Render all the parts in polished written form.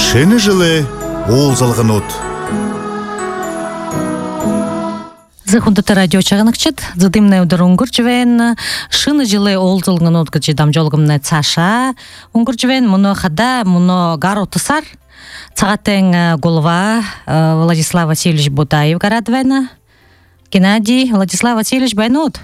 Шыны жылы олзалған от. Захундата радио чагыныкчыт, задымны удар унгурчвен, шыны жылы олзалған от гычы дамжолгымны цаша, унгурчвен муно хада, муно гаро тысар, цагатен голова Владислав Васильевич Будаев гарадвена. Геннадий, Владислав Васильевич байнут.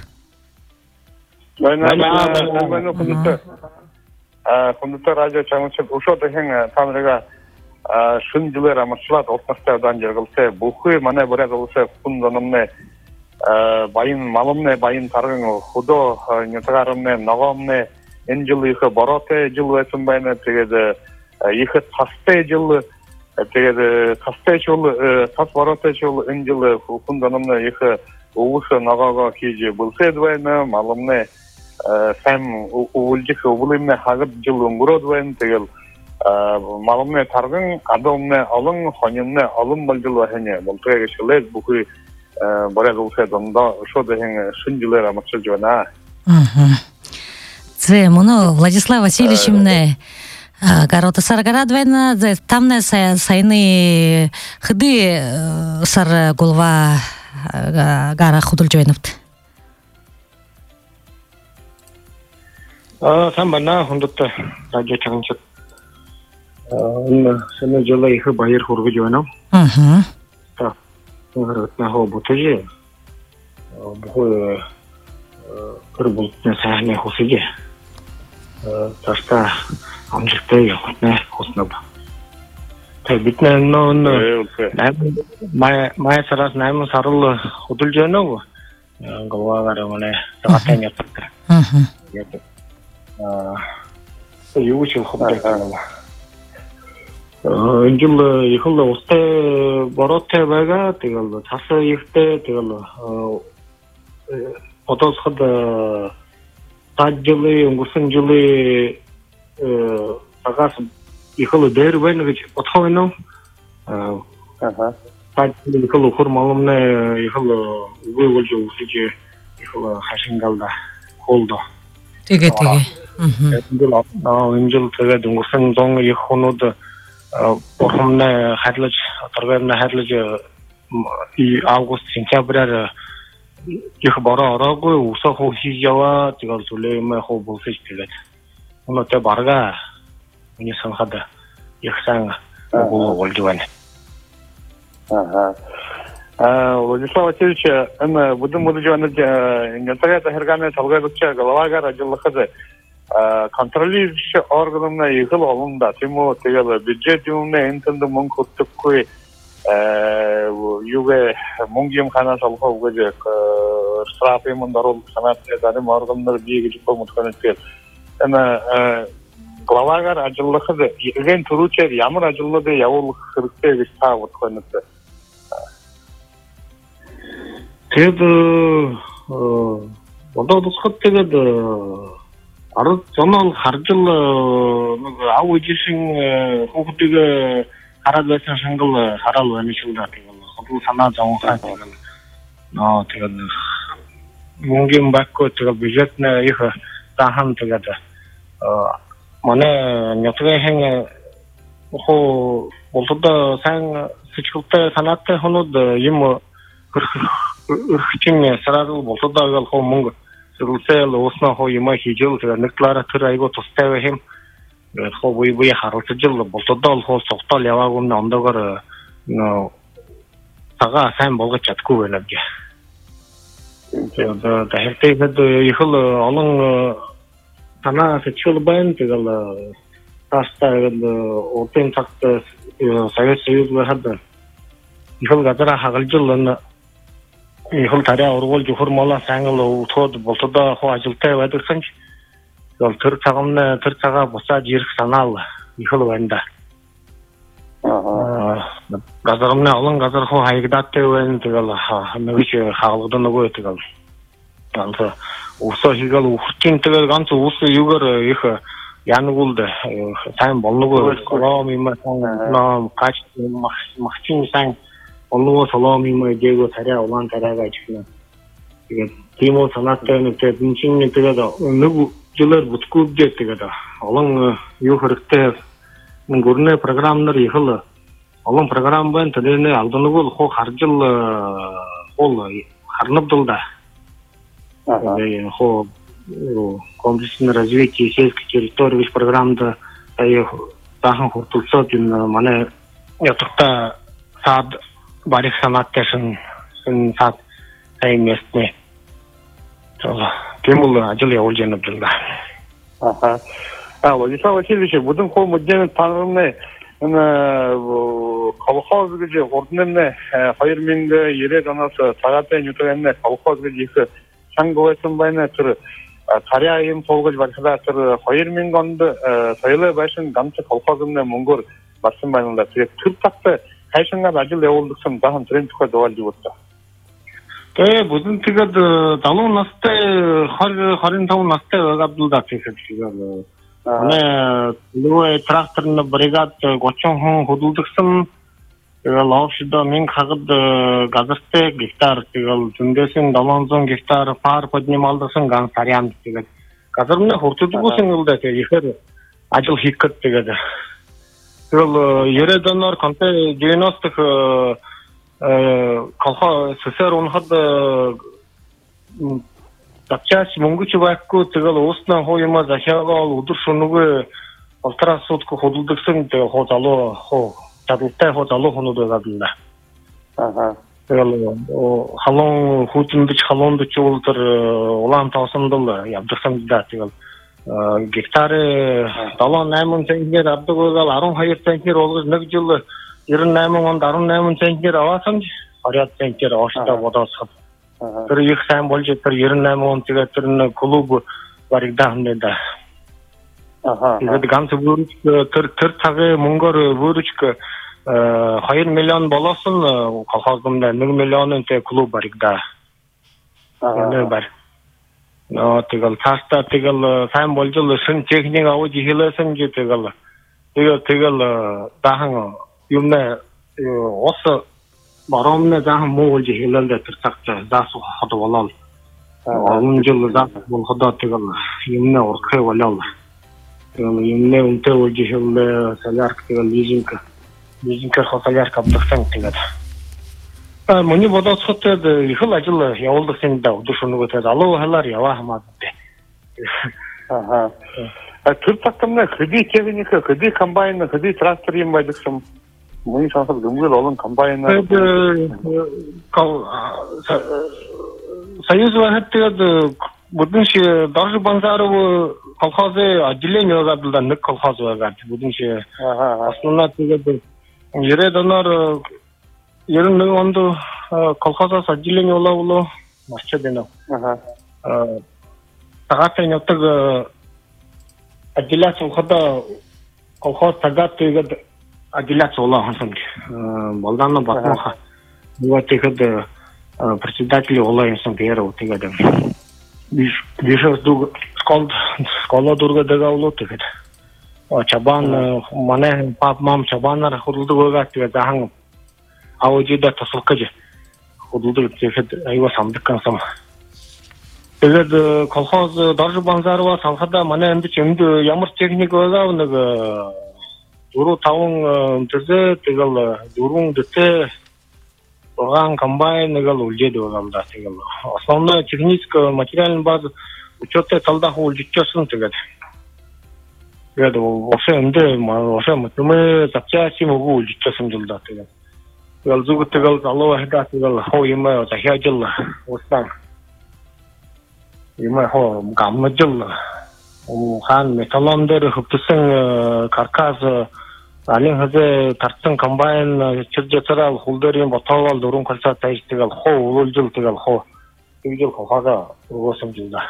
Кондуктор радио чагыныкчыт ушода хен тамрыга шын жылы рамачлат отнастардан жергылсе бухы мане бурят олсе кунданымне байын малымне байын таргын худо нетагарымне ногомне эн жылы ихы бороте жылы эсен байны тегеде ихы тасте жылы тегеде тасте жылы тас бороте жылы эн жылы кунданымне ихы угусы ногого киже былсе байны малымне сам улжик улымне хагып жылы мурод байны тегел малымне таргын адамне алын хонымне алын балдылы хене болтыга кешелер бухы борят олсе донда ошода хен шын жылы рамачыл жана. Зе муну Владислав Васильевичимне гарота саргарадвена зе тамне сайны хыды сар голова гара худулжойнуфт. Самбана хундутта радио чагынчыт. Сene жылы ихы байыр хургы жойнам. Так, на хоботыжи. Бухы кырбултны сахне хусыжи. Ташта амжыкты яхутны хуснаб. Так, битне май сарас наймы сарылы худул жойнам. Голвагары мане сағаттан яптырды. Юучил худайканам. Инжил ихыл усте боротте бага тегел тасы ихте тегел отос хада таджылы унгусын жылы агас ихыл дер байна гэж отхойно таджылы ихыл хурмалымны ихыл угуулж усиж ихыл хашингалда холдо Теге инжил теге унгусын зон ихонод Порхомне хадлаж, торгерне хадлаж и август, сентябрь их бара арагы уса хо хижава тигал суле ме хо болсеч тигет. Уна те барга уни санхада их сан бул болдуан. Владислав Васильевич, будем мудажаны нетагата хергане талгайбыкча головага радиолыхады. Контролирующий органына игыл алында тему тегел бюджет юне интенде монг туккуй юге монгим хана салха уге штрафы мондарол санат эдани органдар биги жипо мутканет эна главагар ажыллыхы иген туручер ямар ажыллыды явул хырыкте гиста мутканет тед онда дусхат тегед арыз жонол харжыл ауыжышың хукутыгы харадбайсын шыңгыл харал ванишылда тегел худул сана жауынға тегел тегел мунгим бакко тегел бюджетне ихы тахан тегеді мане нетуге хең хо болтуда сан сычкылты санатты хонуд ему ырхчың сразу болтуда гал хо мунг Сел осна хо има хижил нэклара тэр айго тустай хэм хо буй харалт жил болтодол хо сохтол яваагын ондогор тага сайн болгож чадгүй байна гэ. Тэгээд дахиртэйд ихэл олон танаа сэчүүл байна тэгэл тастайд опен такт Совет Союзга хад ихэл газара хагалжил ихэл тарай ургуулж хурмала сангал утгод болтодо хоо ажилтай байдагсан ч бол тэр цагаа буцааж ирэх санаал ихэл байна да. Газармны олон газар хоо хаягдаатай байна тэгэл нэгж хаалгад нөгөө тэгэл. Ганц усоо хийгээл ухчин тэгэл ганц ус юугаар их янагулд сайн болногоо колом юм ном кач махчин сан Олоо солом юм дэго тарай улаан тарайгаа чихнэ. Тэгээд тимо санаатай нэг тэнцэн тэгээд нэг жилээр бүтгэвдээ тэгээд олон юу хэрэгтэй көріне программдар ехілі. Олың программ бән тіліне алдыны бол, хо харжыл ол харнып дылда. Хо комплексное развитие сельской территории программда тахын хуртулса дин мане ятықта сад барих санатташын сад местный. Кемул ажил я ольженіп дылда. Владислав Васильевич, будем хол мудден танымны колхоз гыжы орднемне хайырминге ере данасы сагатен ютугенне колхоз гыжы чаңгылайсын байна түрі таряйым толгыж барсыда түрі хайырмингонды сайылы байшын gamчы колхозымне мунгур барсын байнында түрек түртақты кайшынға ажыл эолдыксын дахын түрен түкө довал жібутта. Будем тигад далу насты харин тау насты габдулда тигад. Луэ тракторны бригад гочон хон худулдыксын лаушда мен кагыд газырты гектар тигал түндесин далонзон гектар пар поднималдысын ган сарян тигад. Газырны хуртудугусың ылда тигер ажыл хиккет тигад. Тигал ередонор конте 90-х колхоз СССР онхад Тапчаси мөнгөч байхгүй тэгэл ууснаа хууйма захиагаал өдөр шөнөгүй ултрас сутку худалдагсан тэг хоо залуу хоо чадaltaй хоо залуу хонууд байгаадна. Тэгэл халуун хүүтэндж халуунд ч ултар улаан тоосондол явдсан да тэгэл гектары 78 центнер авдаг бол 12 центнер болгож нэг жил 98 онд 18 центнер аваасан 20 центнер ооштой бодоосход тэр их сайн болж тэр 98 он тэгээд тэр клуб баригдаахны да. Тэгээд ганц бүрч тэр цагийн мөнгөөр бүрч 2 миллион болоосон колхоздомда 1 миллионын тэ клуб баригдаа. Бар. Тэгэл цаастаа тэгэл сайн болж л шин техник авч хэлсэн чи тэгэл дахан юмна ос баромны захан муулж хэлэлдэ тэр цагт заасуу хад болол. Он жил заа болгодоо тэгэл юмна урхай болол. Тэгэл юмна үнтэй болж хэлээ салярк тэгэл лизинг хосалярк авдагсан тэгээд. Миний бодоцоход их л ажил явуулдагсан да өдөр шөнөгүй залуу халаар яваа хамаатай. Тэр тактамна хэдий техник, хэдий комбайн, хэдий трактор юм байдагсан. Мөн шансал гэмгэл олон комбайн. Союз вахтад будинш Дорж Банзаров колхозы отделение габдылда нэг колхоз байгаа. Будинш основна тэгээд ередонор 91 онд колхозоос отделение болоо марчад байна. Тагаатай нутаг отделяцсан хода колхоз тагат тэгээд отделяться болоо хонсон. Болдано батмаха. Вот тэгээд председатель болоо юмсан бэрэ тэгээд бишээс дуг школа дурга дэгаулоо тэгээд чабан манай пап мам чабанаар хуралдаг байгаа тэгээд захан аужида тасалкаж худалдаг тэгээд аюу самдагсан сам. Тэгээд колхоз Дорж Банзарова санхада манай энд ч ямар техник байгаа нэг 4-5 төсөө тэгэл 4 дэтэй програм комбайн нэгэл үлдээд байгаа юм да тэгэл. Основной техническая материальная база учеттой талдах үлдчихсэн тэгээд. Тэгээд вообще мы запчасти могу үлдчихсэн л да тэгээд. Тэгэл зүг тэгэл залуу хадаа тэгэл хоо юм захиажил устан. Юм хоо гамжил хан металлон дээр хөвтсөн каркас алин хазэ тарцсан комбайн чиржэцэрэл хулдэрийн ботоол дөрөн колцоо тааж тэгэл хоо уулжил тэгэл хоо тэгжэл хохага өгөөсөн жил да.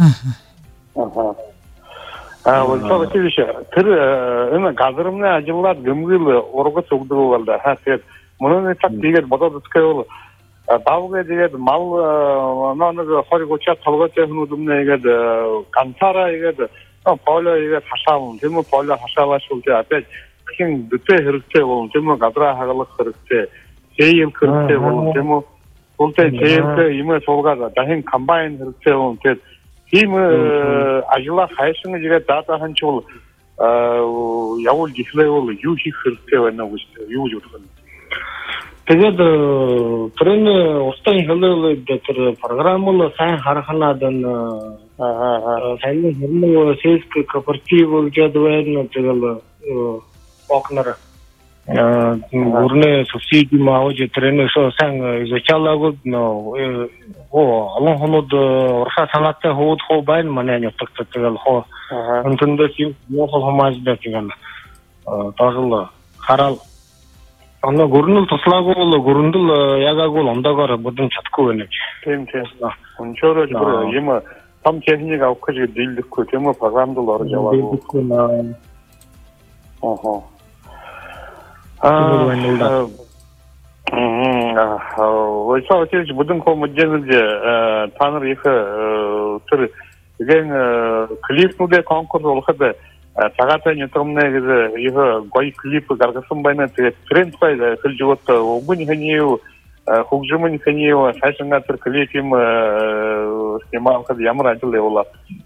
Владислав Васильевич, тэр энэ газрымны ажиллаад гэмгэл ургаж өгдөг бол да. Тэгээд мөн нэг тэгээд бодоод үзэхээр давгээ тэгээд мал нэг 20-30 толгойтой хүмүүдмнэ тэгээд ганцаараа тэгээд поло тэгээд хашаав. Тийм үү поло хашааваш үлдээ апэж хэн дэтэй хэрэгтэй бол тийм үү гадраа хагалах хэрэгтэй. Сейм хэрэгтэй бол тийм үү үлдээ сеймтэй юм суулгаад дахин комбайн хэрэгтэй бол тэгээд тийм ажила хайшин тэгээд дата ханчул явуулж эхлэе бол юу хийх хэрэгтэй байна уу гэж юу гэж бодох вэ? Тэгээд тэрний устын хэлэлд тэр программыг сайн харахнаад сайн хэрнээ сэлк кооператив гэдэг байна тэгэл окнер өрнө субсиди маавж тэрний сайн изучаалаг олон хоноод урхаа санаатай хууд хоо байна манай нутагт тэгэл хоо өндөндөөс юу хомааж байгаа тэгэл хараад гөрнөл туслаагүй бол гөрөндөл ягаагүй ондоогоор бодон чадахгүй байна гэж. Тийм. Өнчөөрөө юм том техник авах гэж дийлдэхгүй тийм үү програмд л орж яваагүй. Ой чиж будин комодjelж танар их тэр igen клипнүүдээ конкурс болоход цагаатай нютомнэ гэж их гоё клип гаргасан байна. Тэгээд тренд бай хэлж өгөөд өгөн хэний хөгжмөн хэний сайшнгаа тэр клип юм снималхад ямар ажил явуулаа.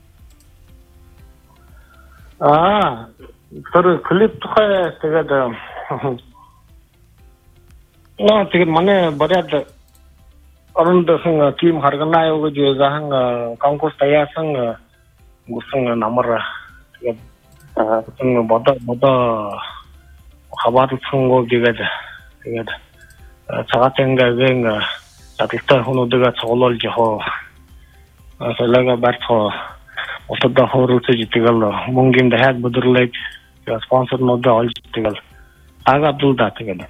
Тэр клип тухай тэгээд тэгээд манай бариад орондосон тим харганаа юу гэж захан конкурс таяасан гусан намар тэгээд бодо хаваарлсан гоо тэгээд цагаатангагийн таталтай хүнүүдээ цуглуулж яхаа салага барьцоо отодоо хоруулж тэгэл мөнгөнд хаад бодлыг спонсорнууд олж тэгэл агадулда тэгэл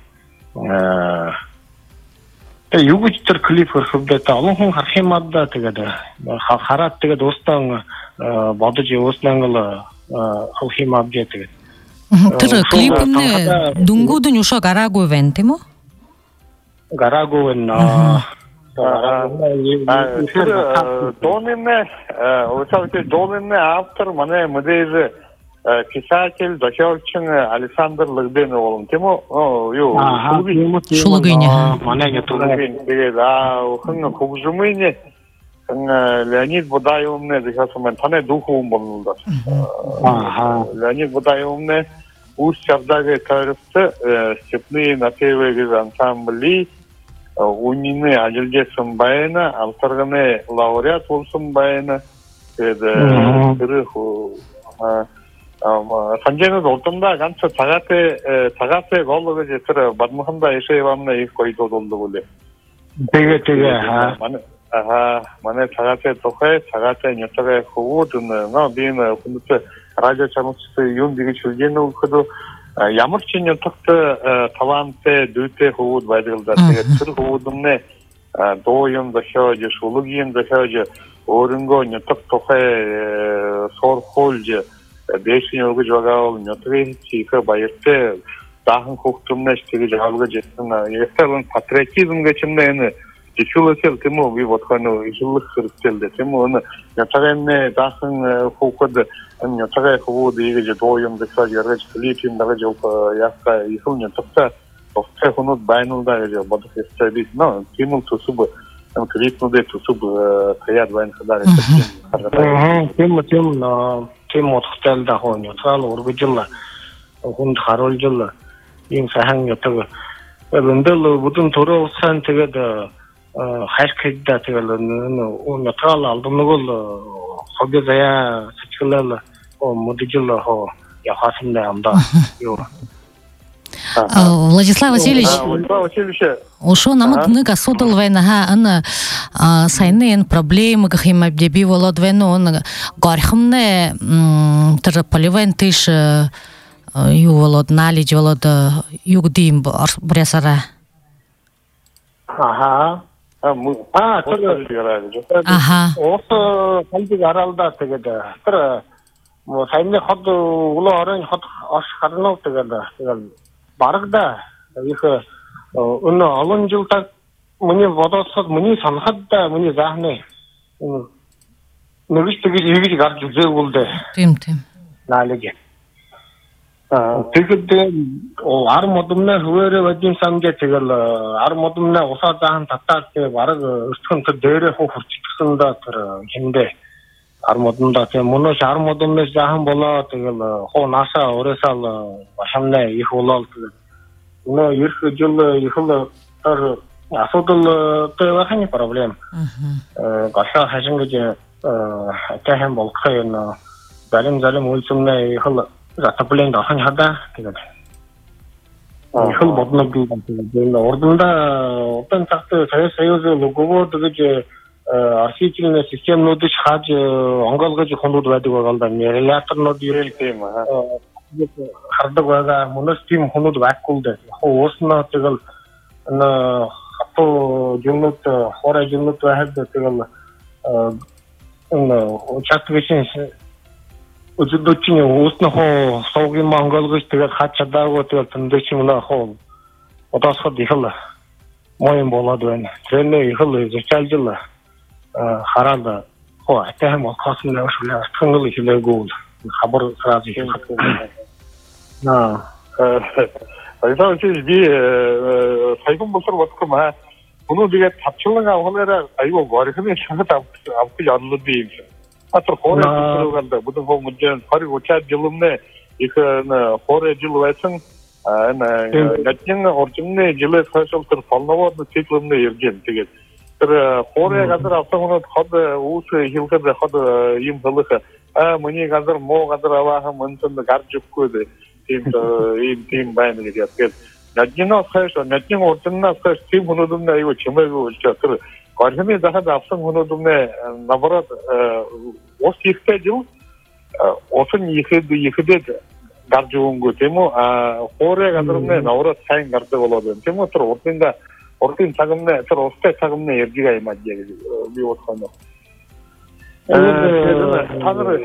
юу гэж тэр клип хөрхөвдөө олон хүн харах юм аа тэгээд хараад тэгээд уустан бодож явуулсан л хохимаб гэдэг. Тэр клипнээ дүнгууд нь юушаа гараагүй байна тийм үү? Гараагүй байна. Донэмэ автор манай модель писатель дошоолчин Александр Логден болон тийм үү? Юу Шулгын манай ятулгын тэгээд хэн хөгжмөний Леонид Будаевны захасман таны духовн боллоо. Леонид Будаевны Усть-Чардагийн тойрогт степные напевы ансамбли үнийн ажиллажсэн байна. Авторганы лауреат болсон байна. Тэгээд тэр санжэнэд улданда ганц цагаатай гол гэж тэр бадмаханда ишэвамна их койдод болдог үлээ. Тэгээ манай цагаатай тухай цагаатай нютагаа хөвүүд бийн хүнтэй радио чанартай юм гэж хэлген өгөхөд ямар ч нютагт тавантай дүүтэй хөвүүд байдаг л да. Тэгээд тэр хөвүүднээ дуу юм дашааж шулгийн дашааж өөрөнгөө нютаг тухай сорхолж дэшин өгж байгаа нютгийн чихэ баяртай дахан хөвтөмнэш тэгж хаалгаж ирсэн. Ясталын патриотизм гэж юм нэ Ичулсэл тэмүү би бодхоно ижлэх хэрэгцээлдэ тэмүү ятагааны дахан хүүхэд ятагаа хөвүүд ийгэж дууям дэсаж яргаж клипин дагаж яаста ихүүн ятагта тохтой хүнүүд байна да гэж бодох ёстой биш нөө тэмүү төсөв клипнүүдээ төсөв таяад байна хадаар тэмүү тохтой да хоо ятаал ургажл хүнд харуулж ийм сайхан ятаг өндөл бүдүн төрөө усан тэгээд хайрхайда тэгэл натал алдмагол хогзая сэтгэлэл модижл хоо яхасында амда юу Владислав Васильевич ошо намайг нэг асуудал байна ана сайнын проблемы гахим абдеби волод вено он горхмне тэр поливентиш юу волод налиж волод югдим брясара Ото хамтыг аралдаа тэгээд тэр саяны хот улуу орон хот аш харнаа тэгээд барагда их өнөө олон жилдаа миний бодосод миний санахад миний заахны нэгж тэгж ийгж гарч үзээгүй л дээ. Тийм. Наалэг. Тэгээд ар модомна хөвөрөө бодин самжээ тэгэл ар модомна усаа захан татаад бараг өртгөн тэр дээрээ хурцчихсан да тэр хиндэ армодунда те муну шармодунда жахан болоо тэгэл хоо наша оресал башамна их болол тэгэл муну их жил ихл тар асуудал тэвахни проблем гаша хажин гэж тахан болгохын зарим үйлсэмнэ ихл затаплен дахан хада тэгэл ихл бодног тэгэл ордунда отан цагт союз логоо гэж архитектурны системнууд ч хааж онгоолгож хонууд байдаг байгаа л да. Релаторнууд ирэл тийм хардаг байгаа. Мөнөс тийм хонууд байхгүй л да. Яг уусна тэгэл хатуу юмнууд хоорой юмнууд байхад тэгэл участвующий өчигдөөчний уусна хоо суугийн монголгож тэгэл хаач чадаагүй тэгэл тэндэч юм наа хоо одоосход ихэл моён болоод байна. Тэрний ихэл зочаалжл хараад хоо атайхан болохоос нь шүлээ артхангал хэлээгүй хабар сразу хэлэхгүй. 그래서 이 사이공 볼서 왔구만. 오늘 네가 답출랑아 오늘에 아이고 거리서는 상다 앞그 열르디. 아또 호래 들어간다. 무슨 거 문제는 버리고 차 질음네 이거는 호래 질와청 같은 어쩌네 질에 사실 또 follow-up 시스템네 이렇게 되게 그 호래 가들 앞서는 거드 우스 hil가드 거드 임벌가 아 뭐니 가들 뭐 가들 아와 문선 가르치고 팀 바이는 게 약간 나진어 사실 나진 어쩌나 사실 팀 혼도는 이거 제목이 진짜 그 거름이 다가 앞선 혼도는 나버라 오스티스테죠 오픈 이해도 가르치는 거 데모 호래 가들네 나오라 사인 가르쳐 볼어도 데모 또 어떤가 어떤 작업네 저 오스테 작업네 얘기가 맞지 미워 하나 하늘을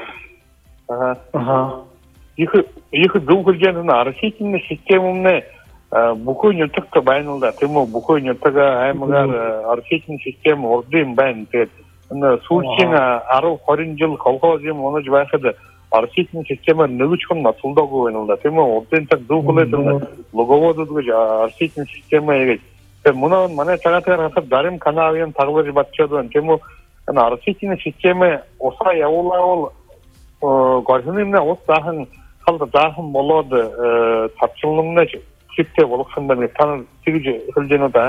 их двухгодичный архитектурный системный буквально так байнуда тему буквально тага аймагар архитектурный система ордын байн тет ана сүүлчийн 10 20 жил колхозын онож байхад архитектурный система нөгөчхөн насулдаагүй байнуда тему ордын так двухгодичный логоодод гэж архитектурный система гэж мунаа манай цагаатаар хасад дарим канавын тагвар батчаад тему ана архитектурный система уса явуулаад горхнымна ус захан халда захан болоод татчулнымна хиттэй болгосон байна. Та тэгж хэлж байна уу да?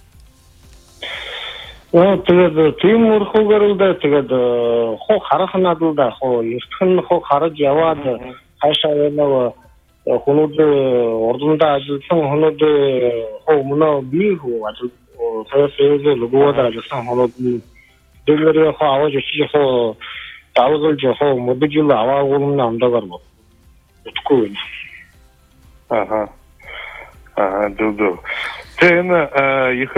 Тэгээд тийм урхуугаар да тэгээд хоо харахнаад л да хоо эртхэн хоо харж яваад хаашаа яваа хонууд ордондоо ажилласан хонууд хоо мөнөө бий хоо ажил соёлын логоод ажилласан хонууд дэлгэрээ хоо аваад очиж хоо 다우들 저호 모두질 아와고는 남다가로 듣고 있네. 아하. 두두. 제는 이거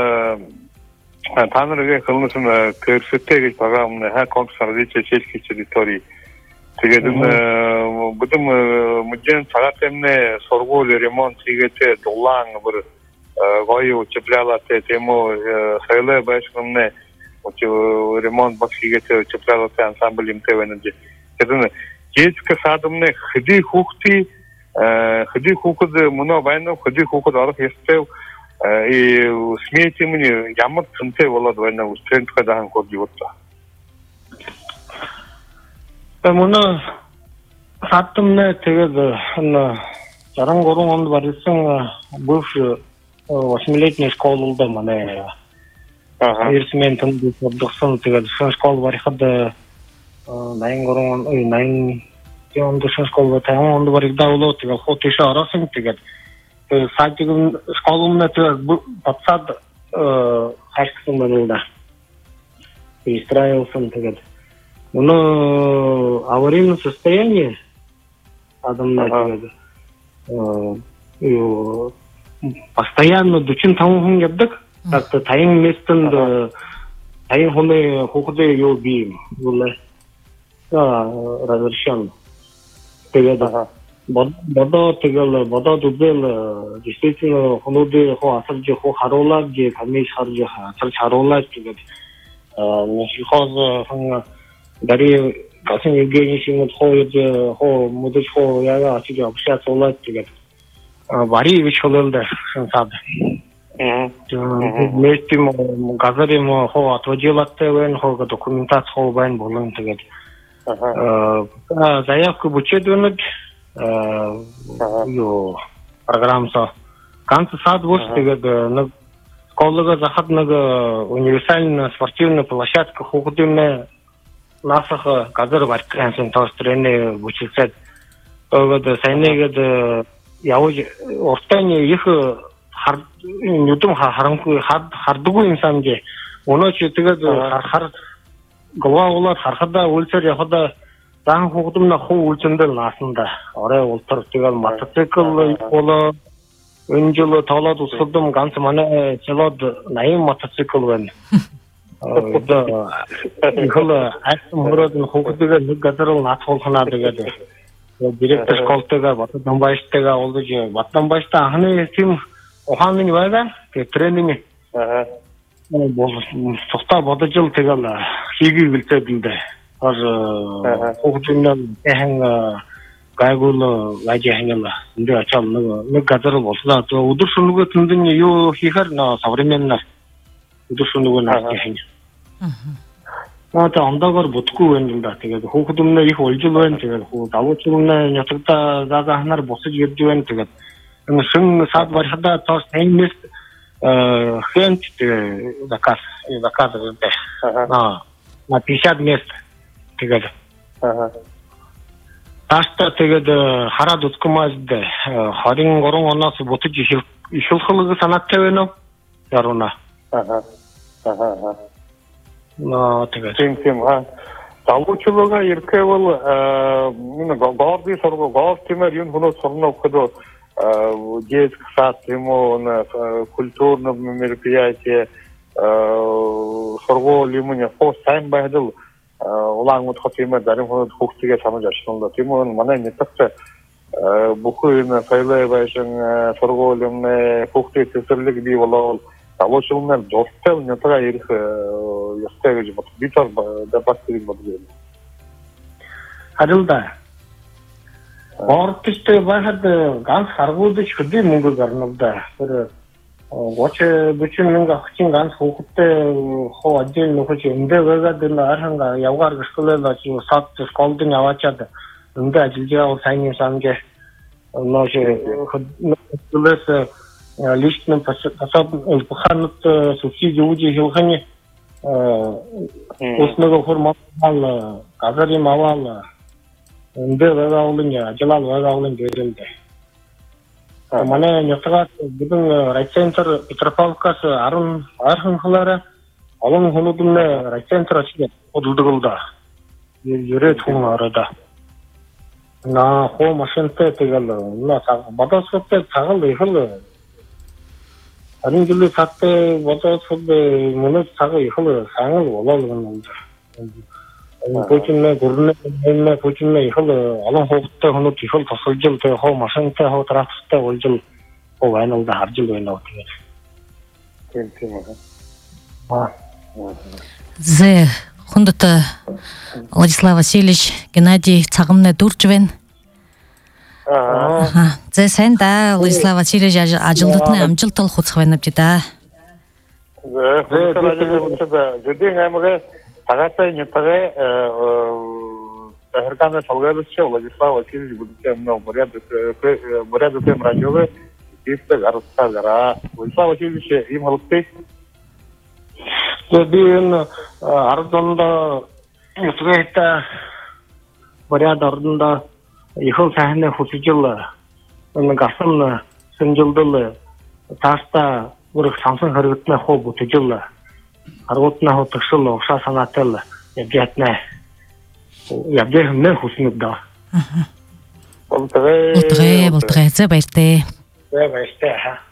단어를 걸으면 그 스테이지 바가면 하 콘서트 제시키 지리토리 되게는 무슨 문제는 자가 때문에 서로 레몬트 이게 돌랑 뭐 거의 접ляла тему 사일에 바시는데 ремонт баксиге чеплало ансамбль имтевенде. Кеден гечка садымны хди хухти муно байна хди хухд арах ястев и смейте мне ямар цэнтэй болоод байна үстрэнт хадаан код юутта. Муно садымны тэгээд 63 онд барьсан бывший 8-летний школда манай Ирсмен танд бодсон тэгээд школ барихад 83 онд школ таан онд барих даулоо тэгээд хотиш орсон тэгээд садиг школумна тэгээд бацад хайсан байна. Истраилсан тэгээд аварийное состояние адамна тэгээд постоянно 45 хүн явдаг. Так таин местэнд таин хоны хохдэ юу би болоо разрешен. Тэгээд бодоод үзэл действительно хонууд хоо асарж хоо харуулаад камиш харж асарж харуулаад тэгээд нөхөз хан дари гасан евгений симот хоо модож хоо яга ачиж общааться тэгээд бари вич хололда шансад Местим газарим хоо отводилаттай байна хоо документац хоо байна болон тэгээд заявку бүчэдүнэд юу программсо ганц сад бус тэгээд нэг школага захад нэг универсальная спортивная площадка хүүхдүүнээ насах газар барьсан тоострэнэ бүчилсэд тэгээд сайнэгэд явж уртаны их нүдэм харанхуй хардггүй инсан гэ өнөө чи тэгээд хар говаулаад харахада үлсэр явахада заан хүүхдэмнэ хуу үлзэндэл наасанда орой ултар тэгээд мотоцикл болоо энэ жил тоолоод усгдам ганц манай чилоод 80 мотоцикл байна. Ихэл айсан мөрөд хүүхдүүдээ нэг газар л наацуулхнаа тэгээд директор школтойгоо Батбанбаштайгаа уулзаж Батбанбаштай анхны тийм ухааны байгаа. Тэгээд тренинг бол цогтой бодож л тэгэл хийгийг хэлээд энэ хүүхдүүнээ хэн гайгуул ажихнаа энэ ачаал нэг газар боллоо. Өдөр шөнөгүй тэндэн юу хийхээр современнаар өдөр шөнөгүй наажихнаа. Наатай ондоогоор будахгүй байна юм да. Тэгээд хүүхдүүнээ их уйлжил байна. Тэгээд давуучрууны нятагта заахнаар босож ирж байна. Тэгээд энэ шин сад барихада тоос таймс хэнт заказ гэдэг. На 50 мест тэгээд тааштай тэгээд хараад үзкэмээд 23 оноос бутаж ишүүлхэлэг санаатай байна уу? Яруна. Тэгээд тийм давуучрууга ирэхвэл гоорди сургууль гоортимэр юм хөнөөс сурна өгөхөд детский сад, ему культурное мероприятие, сургууль юм не хос сайн байдал улаан утгах юм дарим хүүхдгээ санаж ашиглана. Тийм үү манай нэтгт бүхэн файлай байшин сургууль юм хүүхдээ цэцэрлэг бий болоод давуучруугаар дуртай нэтгээ ирэх ёстой гэж бод. Би тэр дебаттыг бодгоо. Харилда. Орттой байхад ганц харгуудаж хөдөө мөнгө гарнавда. Тэр 30-40 мянга ахчин ганц хүүхдтэй хоо ажил нөхөж эндээ байгаад энэ арханга явгаар гэрчлээ чи сад школдын яваачаад эндээ ажиллаж байгаа сайн юм санаж нөөш хөдөлөөс личным пособием субсидий үүж хийхний основного формала газарын авал эндээ байгуулын ажиллал байгуулын гэрэлд манай нятгаад бүгэн райцентр Петропавловкаас 10 хонхлаараа олон хүмүүднээ райцентр очиж хөдөлдөг. Ерөөд хүн ороод на хоо машинтай тэгэл бодостой цагаал ихэл харин жилийн цаттай бодосод мөнөд цагаал ихэл сангал болоод юм. Путинэ гүрнэ Путинэ ихэл олон хүүхдтэй хүмүүс ихэл тусалж л хоо машинтай хоо трактортай уулзал хоо байнал да харж л байна тэгээд. Тийм аа. Зе хундата Владислав Васильевич Геннадий цагамна дурж байна. Зе сайн да Владислав Васильевич ажилтны амжилт олох үзэх байна би да. Зе Tagata нэтгэ Харкана Салгадович Владислав Васильевич будет много порядок радио чисто гарстагара. Владислав Васильевич им холсты. Jadi ардонда үсрэхта поряд ардонда ихэл сайхны хүсжил энэ гасан сэнжилдэл тааста бүрх самсан харагдана хоо бүтжил аргууднаа хөтгшил угшаа санаатай л ядна ядна хүснэд да. Болтгой зэ баяртай. Баяртай.